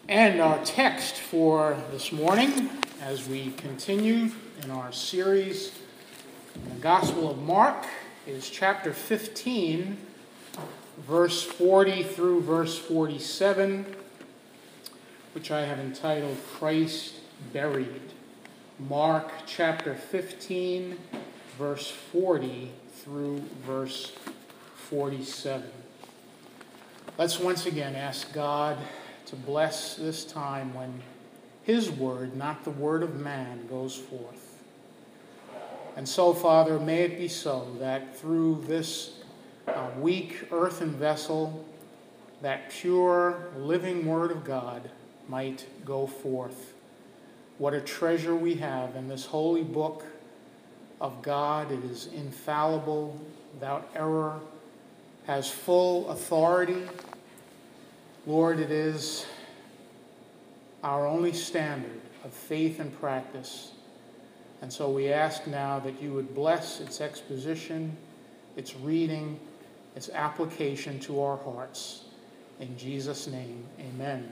And our text for this morning, as we continue in our series in the Gospel of Mark, is chapter 15, verse 40 through verse 47, which I have entitled Christ Buried. Mark chapter 15, verse 40 through verse 47. Let's once again ask God to bless this time when His word, not the word of man, goes forth. And so, Father, may it be so that through this weak earthen vessel, that pure, living word of God might go forth. What a treasure we have in this holy book of God. It is infallible, without error, has full authority. Lord, it is our only standard of faith and practice. And so we ask now that you would bless its exposition, its reading, its application to our hearts. In Jesus' name, amen.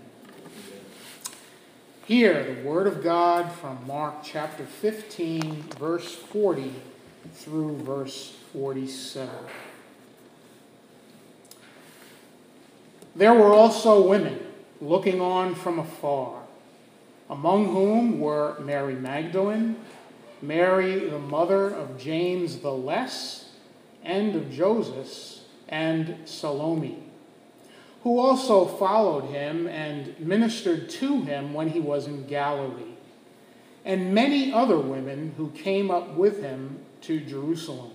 Hear the word of God from Mark chapter 15, verse 40 through verse 47. There were also women looking on from afar, among whom were Mary Magdalene, Mary the mother of James the Less, and of Joseph, and Salome, who also followed him and ministered to him when he was in Galilee, and many other women who came up with him to Jerusalem.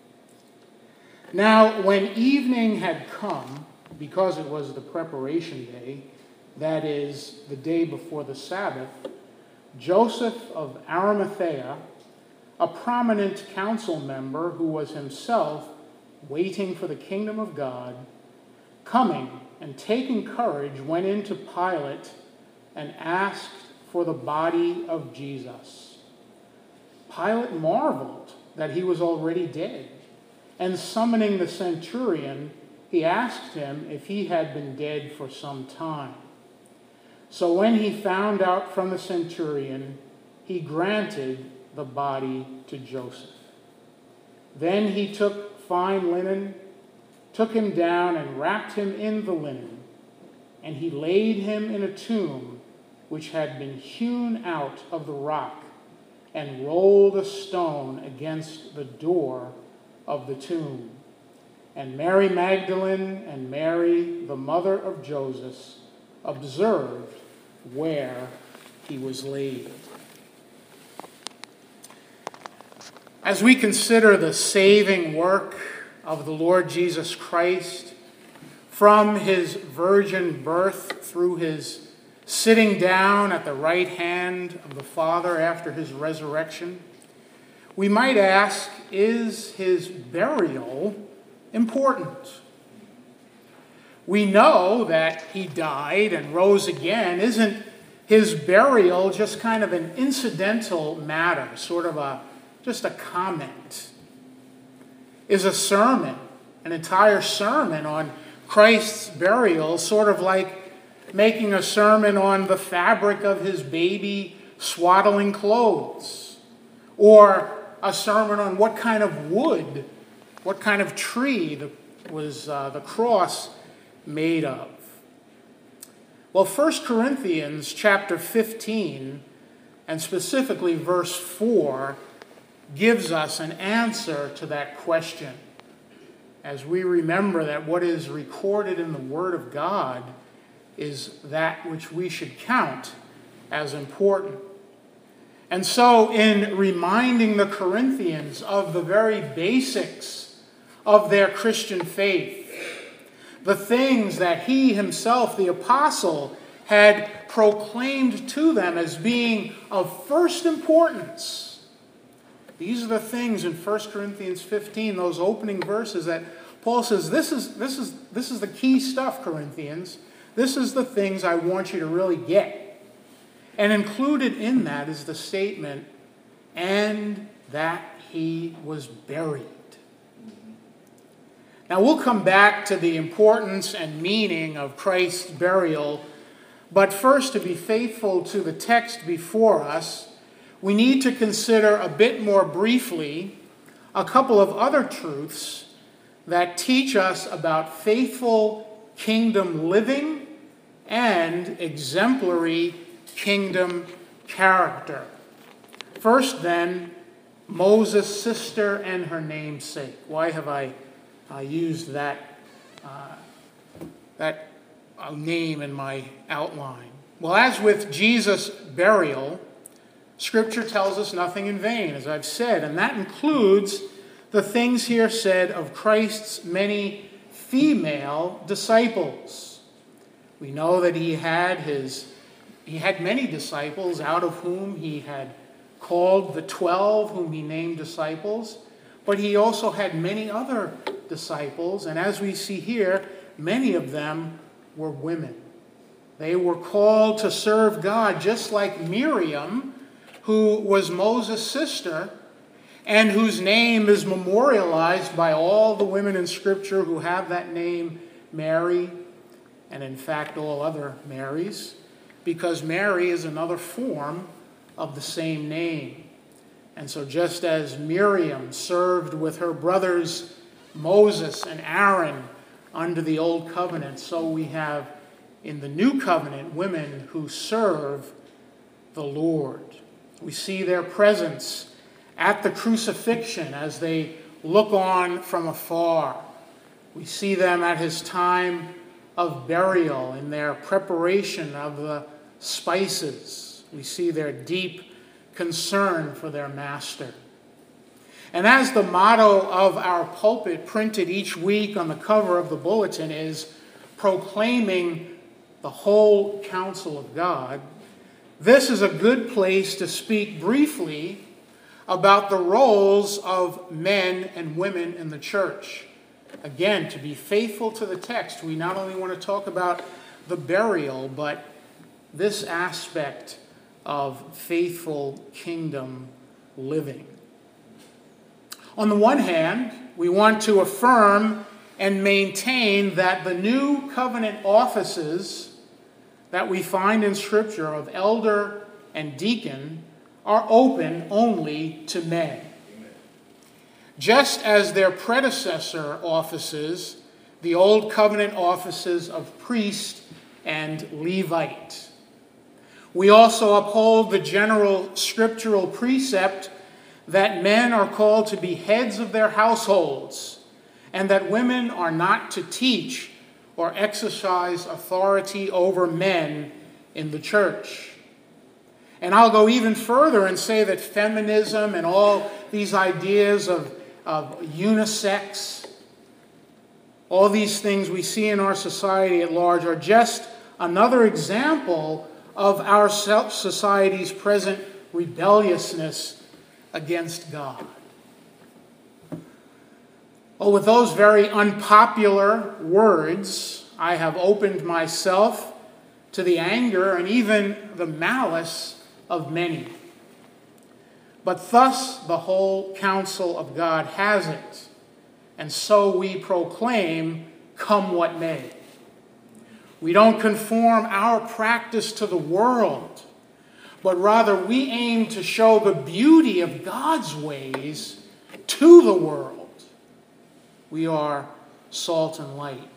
Now, when evening had come, because it was the preparation day, that is, the day before the Sabbath, Joseph of Arimathea, a prominent council member who was himself waiting for the kingdom of God, coming and taking courage, went in to Pilate and asked for the body of Jesus. Pilate marveled that he was already dead, and summoning the centurion, he asked him if he had been dead for some time. So when he found out from the centurion, he granted the body to Joseph. Then he took fine linen, took him down and wrapped him in the linen, and he laid him in a tomb which had been hewn out of the rock, and rolled a stone against the door of the tomb. And Mary Magdalene and Mary, the mother of Joseph, observed where he was laid. As we consider the saving work of the Lord Jesus Christ, from his virgin birth through his sitting down at the right hand of the Father after his resurrection, we might ask, is his burial important? We know that he died and rose again. Isn't his burial just kind of an incidental matter, sort of just a comment? Is a sermon, an entire sermon on Christ's burial, sort of like making a sermon on the fabric of his baby swaddling clothes, or a sermon on what kind of wood, what kind of tree was the cross made of? Well, 1 Corinthians chapter 15, and specifically verse 4, gives us an answer to that question, as we remember that what is recorded in the Word of God is that which we should count as important. And so, in reminding the Corinthians of the very basics of their Christian faith, the things that he himself, the apostle, had proclaimed to them as being of first importance, these are the things in 1 Corinthians 15, those opening verses, that Paul says, this is the key stuff, Corinthians. This is the things I want you to really get. And included in that is the statement, and that he was buried. Now we'll come back to the importance and meaning of Christ's burial But first, to be faithful to the text before us, we need to consider a bit more briefly a couple of other truths that teach us about faithful kingdom living and exemplary kingdom character. First, then, Moses' sister and her namesake. Why have I used that name in my outline? Well, as with Jesus' burial, Scripture tells us nothing in vain, as I've said, and that includes the things here said of Christ's many female disciples. We know that he had many disciples, out of whom he had called the 12, whom he named disciples, but he also had many other disciples, and as we see here, many of them were women. They were called to serve God, just like Miriam, who was Moses' sister, and whose name is memorialized by all the women in Scripture who have that name, Mary, and in fact all other Marys, because Mary is another form of the same name. And so just as Miriam served with her brothers Moses and Aaron under the Old Covenant, so we have in the New Covenant women who serve the Lord. We see their presence at the crucifixion as they look on from afar. We see them at his time of burial in their preparation of the spices. We see their deep concern for their master. And as the motto of our pulpit printed each week on the cover of the bulletin is proclaiming the whole counsel of God, this is a good place to speak briefly about the roles of men and women in the church. Again, to be faithful to the text, we not only want to talk about the burial, but this aspect of faithful kingdom living. On the one hand, we want to affirm and maintain that the new covenant offices that we find in Scripture of elder and deacon are open only to men. Just as their predecessor offices, the Old Covenant offices of priest and Levite. We also uphold the general scriptural precept that men are called to be heads of their households, and that women are not to teach or exercise authority over men in the church. And I'll go even further and say that feminism and all these ideas of unisex, all these things we see in our society at large are just another example of our society's present rebelliousness against God. Well, with those very unpopular words, I have opened myself to the anger and even the malice of many. But thus the whole counsel of God has it, and so we proclaim, come what may. We don't conform our practice to the world, but rather we aim to show the beauty of God's ways to the world. We are salt and light.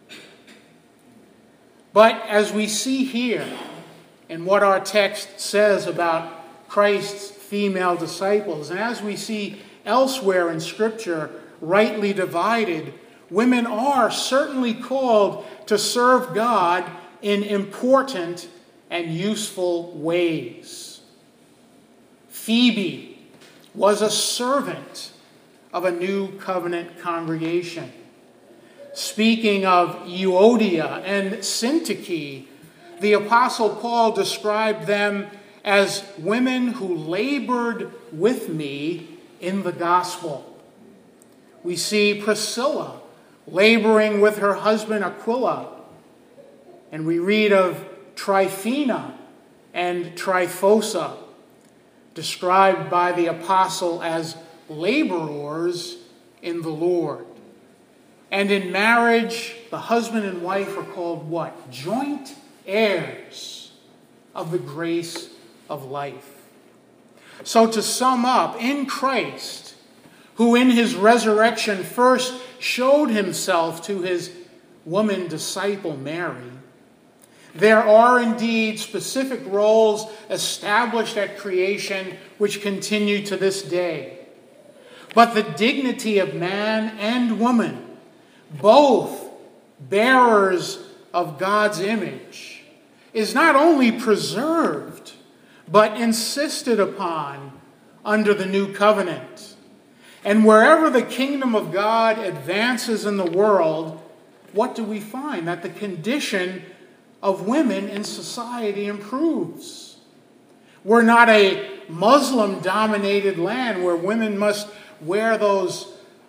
But as we see here in what our text says about Christ's female disciples, and as we see elsewhere in Scripture, rightly divided, women are certainly called to serve God in important and useful ways. Phoebe was a servant of a new covenant congregation. Speaking of Euodia and Syntyche, the Apostle Paul described them as women who labored with me in the gospel. We see Priscilla laboring with her husband Aquila, and we read of Tryphena and Tryphosa, described by the apostle as laborers in the Lord. And in marriage, the husband and wife are called what? Joint heirs of the grace of life. So to sum up, in Christ, who in his resurrection first showed himself to his woman disciple Mary, there are indeed specific roles established at creation which continue to this day. But the dignity of man and woman, both bearers of God's image, is not only preserved, but insisted upon under the new covenant. And wherever the kingdom of God advances in the world, what do we find? That the condition of women in society improves. We're not a Muslim-dominated land where women must wear those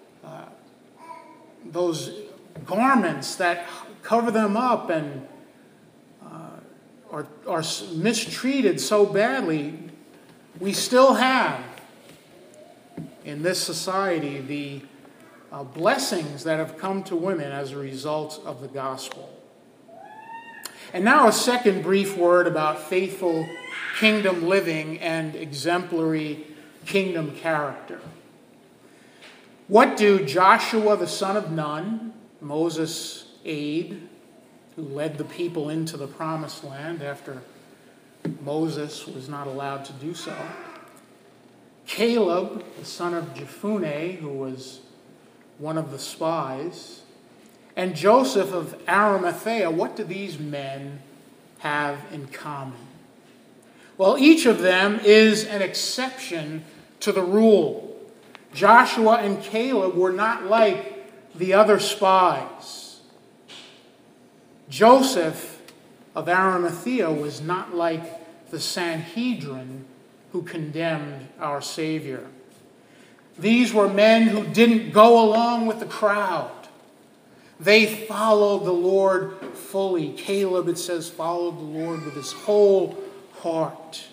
garments that cover them up and are mistreated so badly. We still have in this society the blessings that have come to women as a result of the gospel. And now a second brief word about faithful kingdom living and exemplary kingdom character. What do Joshua the son of Nun, Moses' aide, who led the people into the promised land after Moses was not allowed to do so, Caleb, the son of Jephunneh, who was one of the spies, and Joseph of Arimathea, what do these men have in common? Well, each of them is an exception to the rule. Joshua and Caleb were not like the other spies. Joseph of Arimathea was not like the Sanhedrin who condemned our Savior. These were men who didn't go along with the crowd. They followed the Lord fully. Caleb, it says, followed the Lord with his whole heart.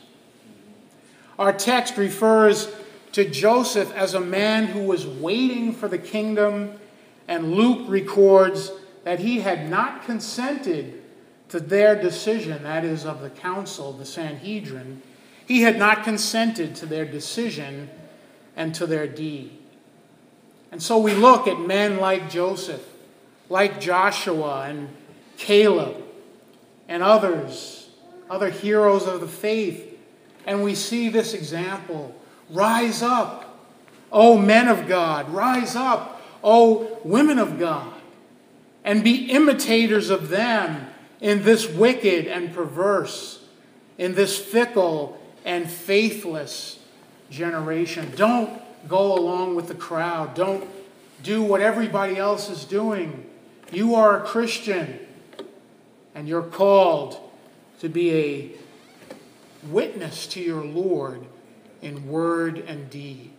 Our text refers to Joseph as a man who was waiting for the kingdom, and Luke records that he had not consented to their decision, that is, of the council, the Sanhedrin. He had not consented to their decision and to their deed. And so we look at men like Joseph, like Joshua and Caleb and others, other heroes of the faith, and we see this example. Rise up, O men of God. Rise up, O women of God, and be imitators of them in this wicked and perverse, in this fickle and faithless generation. Don't go along with the crowd. Don't do what everybody else is doing. You are a Christian, and you're called to be a witness to your Lord in word and deed.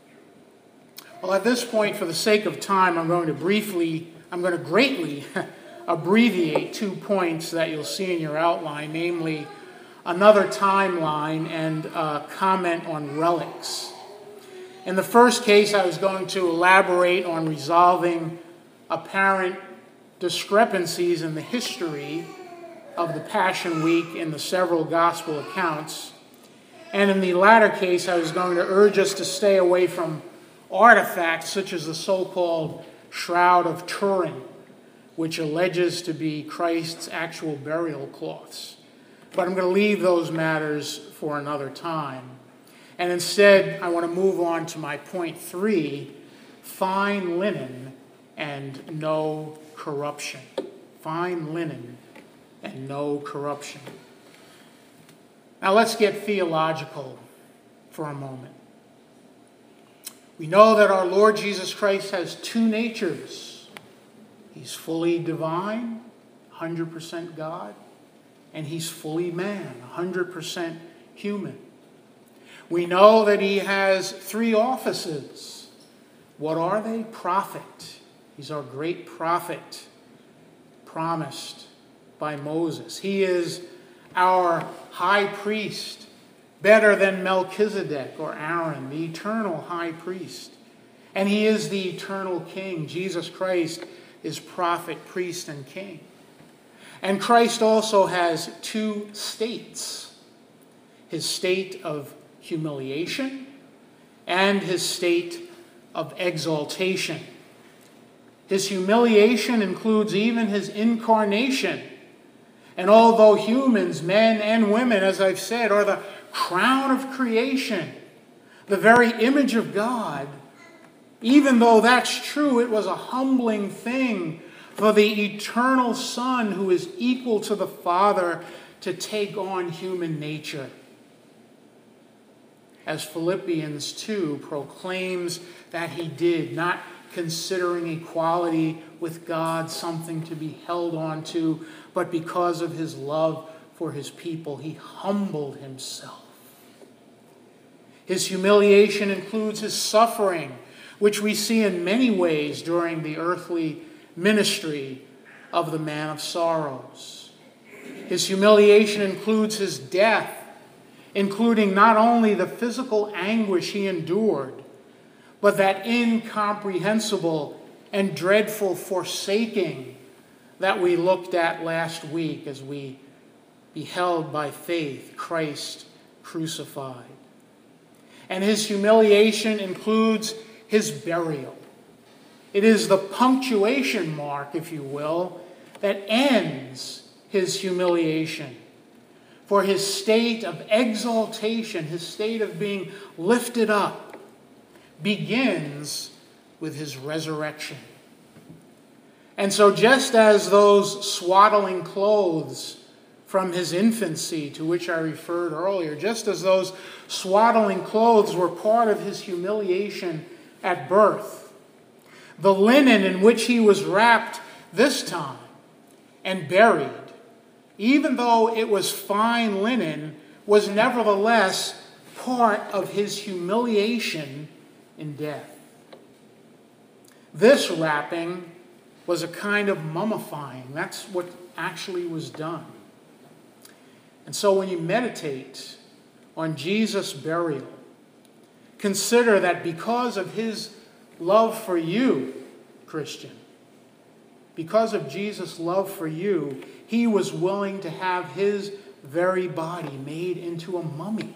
Well, at this point, for the sake of time, I'm going to greatly abbreviate 2 points that you'll see in your outline, namely another timeline and a comment on relics. In the first case, I was going to elaborate on resolving apparent discrepancies in the history of the Passion Week in the several gospel accounts. And in the latter case, I was going to urge us to stay away from artifacts such as the so-called Shroud of Turin, which alleges to be Christ's actual burial cloths. But I'm going to leave those matters for another time. And instead, I want to move on to my point 3, fine linen and no corruption. Fine linen and no corruption. Now let's get theological for a moment. We know that our Lord Jesus Christ has 2 natures. He's fully divine, 100% God, and he's fully man, 100% human. We know that he has 3 offices. What are they? Prophet. He's our great prophet, promised by Moses. He is our high priest, better than Melchizedek or Aaron, the eternal high priest. And he is the eternal king. Jesus Christ is prophet, priest, and king. And Christ also has two states: his state of humiliation and his state of exaltation. His humiliation includes even his incarnation. And although humans, men and women, as I've said, are the crown of creation, the very image of God, even though that's true, it was a humbling thing for the eternal Son, who is equal to the Father, to take on human nature. As Philippians 2 proclaims that he did, not considering equality with God something to be held on to, but because of his love for his people, he humbled himself. His humiliation includes his suffering, which we see in many ways during the earthly ministry of the man of sorrows. His humiliation includes his death, including not only the physical anguish he endured, but that incomprehensible and dreadful forsaking that we looked at last week as we beheld by faith Christ crucified. And his humiliation includes his burial. It is the punctuation mark, if you will, that ends his humiliation. For his state of exaltation, his state of being lifted up, begins with his resurrection. And so just as those swaddling clothes from his infancy, to which I referred earlier, just as those swaddling clothes were part of his humiliation at birth, the linen in which he was wrapped this time and buried, even though it was fine linen, was nevertheless part of his humiliation in death. This wrapping was a kind of mummifying. That's what actually was done. And so when you meditate on Jesus' burial, consider that because of his love for you, Christian, because of Jesus' love for you, he was willing to have his very body made into a mummy.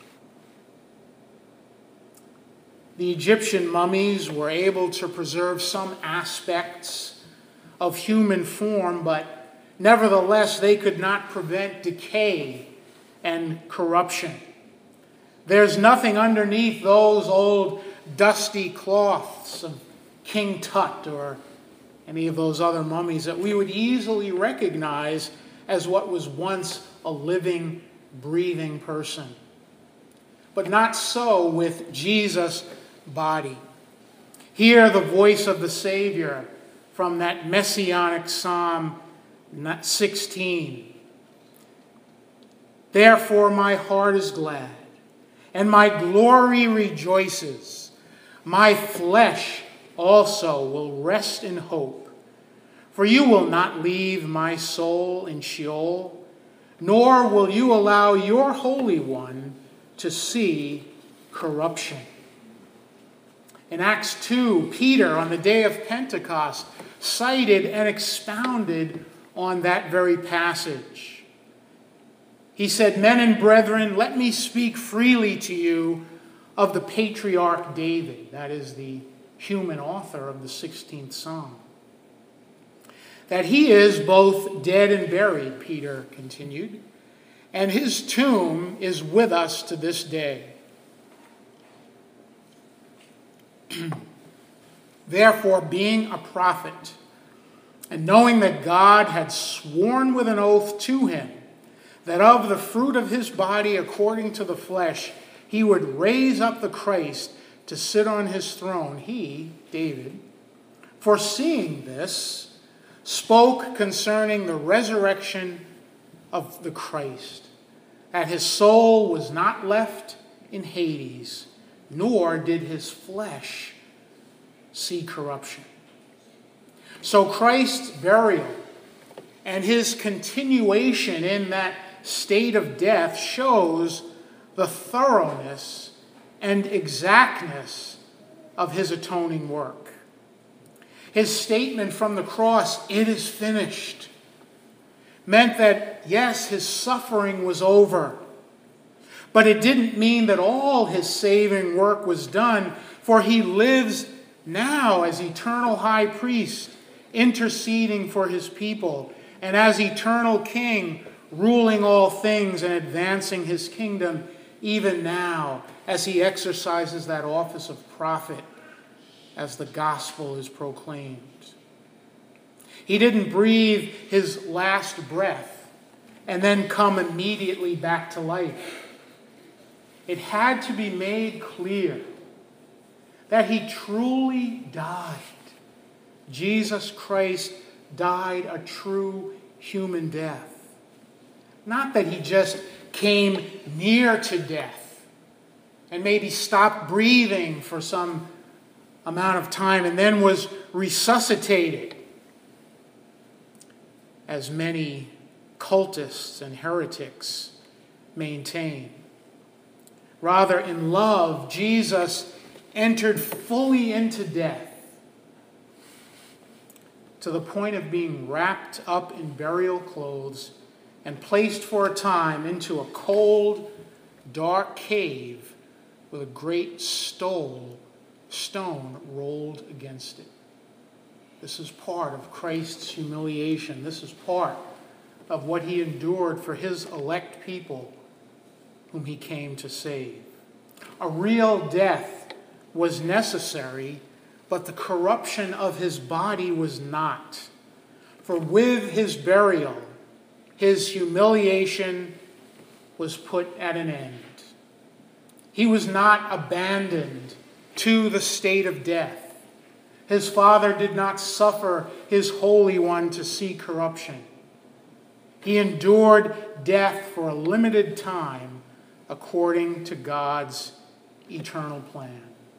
The Egyptian mummies were able to preserve some aspects of human form, but nevertheless they could not prevent decay and corruption. There's nothing underneath those old dusty cloths of King Tut or any of those other mummies that we would easily recognize as what was once a living, breathing person. But not so with Jesus' body. Hear the voice of the Savior from that messianic Psalm 16. Therefore my heart is glad, and my glory rejoices. My flesh also will rest in hope. For you will not leave my soul in Sheol, nor will you allow your Holy One to see corruption. In Acts 2, Peter, on the day of Pentecost, cited and expounded on that very passage. He said, "Men and brethren, let me speak freely to you of the patriarch David," that is the human author of the 16th Psalm. "That he is both dead and buried," Peter continued, "and his tomb is with us to this day. Therefore, being a prophet, and knowing that God had sworn with an oath to him that of the fruit of his body according to the flesh he would raise up the Christ to sit on his throne, he," David, "foreseeing this, spoke concerning the resurrection of the Christ, that his soul was not left in Hades, nor did his flesh see corruption." So Christ's burial and his continuation in that state of death shows the thoroughness and exactness of his atoning work. His statement from the cross, "It is finished," meant that, yes, his suffering was over. But it didn't mean that all his saving work was done, for he lives now as eternal high priest, interceding for his people, and as eternal king, ruling all things and advancing his kingdom, even now as he exercises that office of prophet as the gospel is proclaimed. He didn't breathe his last breath and then come immediately back to life. It had to be made clear that he truly died. Jesus Christ died a true human death. Not that he just came near to death and maybe stopped breathing for some amount of time and then was resuscitated, as many cultists and heretics maintain. Rather, in love, Jesus entered fully into death to the point of being wrapped up in burial clothes and placed for a time into a cold, dark cave with a great stone rolled against it. This is part of Christ's humiliation. This is part of what he endured for his elect people whom he came to save. A real death was necessary, but the corruption of his body was not. For with his burial, his humiliation was put at an end. He was not abandoned to the state of death. His Father did not suffer his Holy One to see corruption. He endured death for a limited time according to God's eternal plan.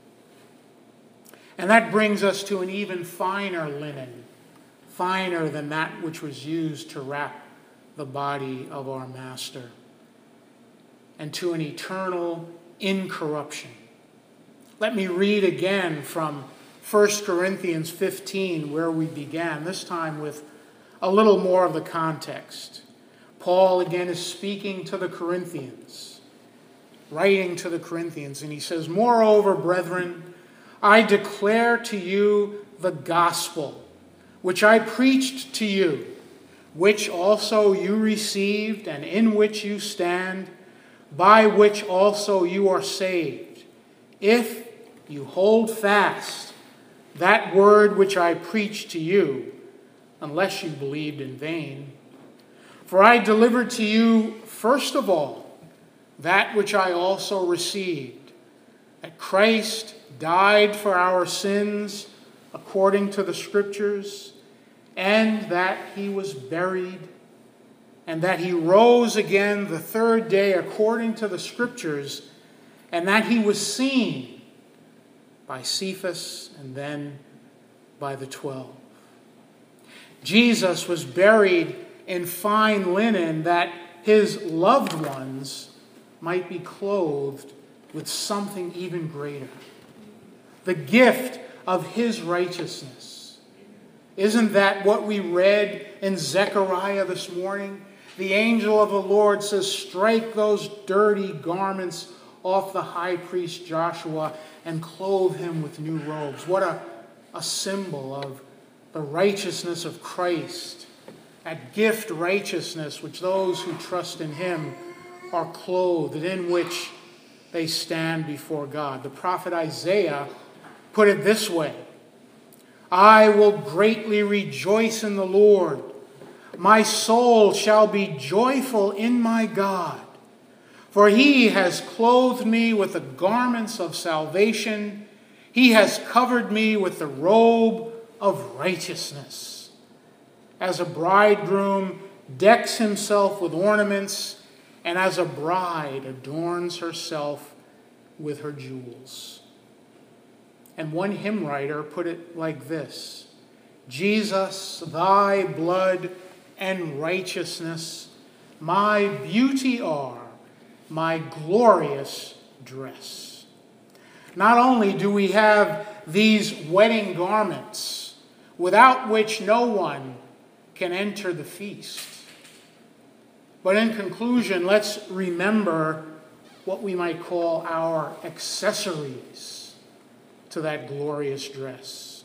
And that brings us to an even finer linen, finer than that which was used to wrap the body of our Master, and to an eternal incorruption. Let me read again from 1 Corinthians 15, where we began, this time with a little more of the context. Paul again is speaking to the Corinthians, writing to the Corinthians, and he says, "Moreover, brethren, I declare to you the gospel, which I preached to you, which also you received, and in which you stand, by which also you are saved, if you hold fast that word which I preached to you, unless you believed in vain. For I delivered to you, first of all, that which I also received, that Christ died for our sins according to the Scriptures, and that he was buried, and that he rose again the third day according to the Scriptures, and that he was seen by Cephas and then by the 12. Jesus was buried in fine linen that his loved ones might be clothed with something even greater, the gift of his righteousness. Isn't that what we read in Zechariah this morning? The angel of the Lord says, "Strike those dirty garments off the high priest Joshua and clothe him with new robes." What a symbol of the righteousness of Christ, that gift righteousness which those who trust in him are clothed, and in which they stand before God. The prophet Isaiah put it this way: "I will greatly rejoice in the Lord. My soul shall be joyful in my God. For he has clothed me with the garments of salvation. He has covered me with the robe of righteousness. As a bridegroom decks himself with ornaments, and as a bride adorns herself with her jewels." And one hymn writer put it like this: "Jesus, thy blood and righteousness, my beauty are, my glorious dress." Not only do we have these wedding garments, without which no one can enter the feast, But in conclusion, let's remember what we might call our accessories to that glorious dress.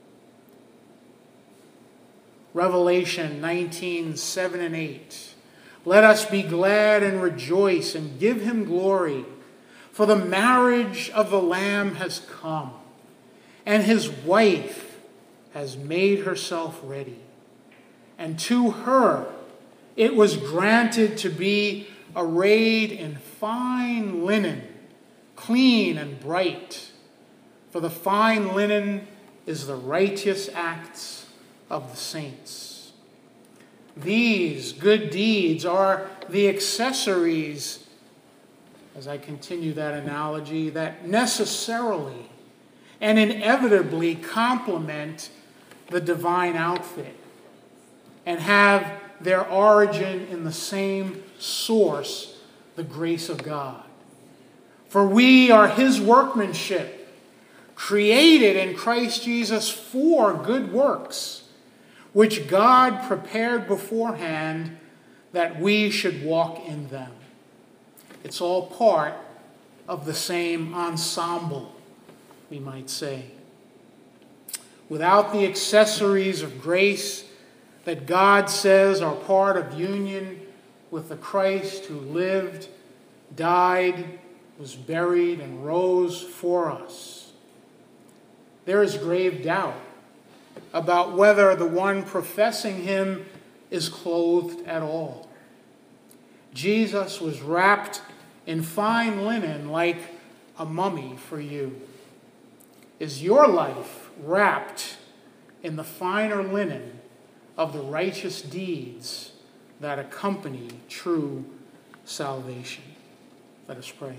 Revelation 19:7 and 8. Let us be glad and rejoice and give him glory, for the marriage of the Lamb has come, and his wife has made herself ready. And to her it was granted to be arrayed in fine linen, clean and bright. For the fine linen is the righteous acts of the saints. These good deeds are the accessories, as I continue that analogy, that necessarily and inevitably complement the divine outfit and have their origin in the same source, the grace of God. For we are his workmanship, created in Christ Jesus for good works, which God prepared beforehand that we should walk in them. It's all part of the same ensemble, we might say. Without the accessories of grace that God says are part of union with the Christ who lived, died, was buried, and rose for us, there is grave doubt about whether the one professing him is clothed at all. Jesus was wrapped in fine linen like a mummy for you. Is your life wrapped in the finer linen of the righteous deeds that accompany true salvation? Let us pray.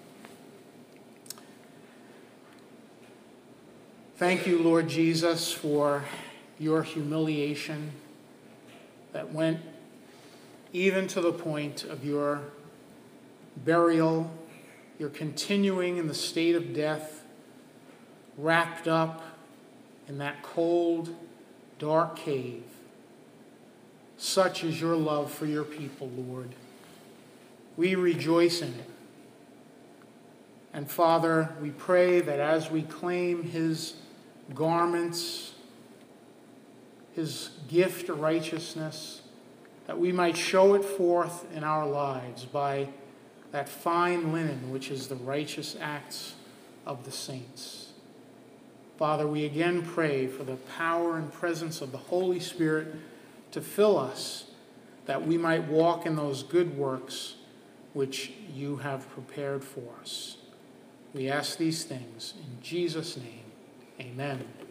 Thank you, Lord Jesus, for your humiliation that went even to the point of your burial, your continuing in the state of death, wrapped up in that cold, dark cave. Such is your love for your people, Lord. We rejoice in it. And Father, we pray that as we claim his garments, his gift of righteousness, that we might show it forth in our lives by that fine linen which is the righteous acts of the saints. Father, we again pray for the power and presence of the Holy Spirit to fill us, that we might walk in those good works which you have prepared for us. We ask these things in Jesus' name. Amen.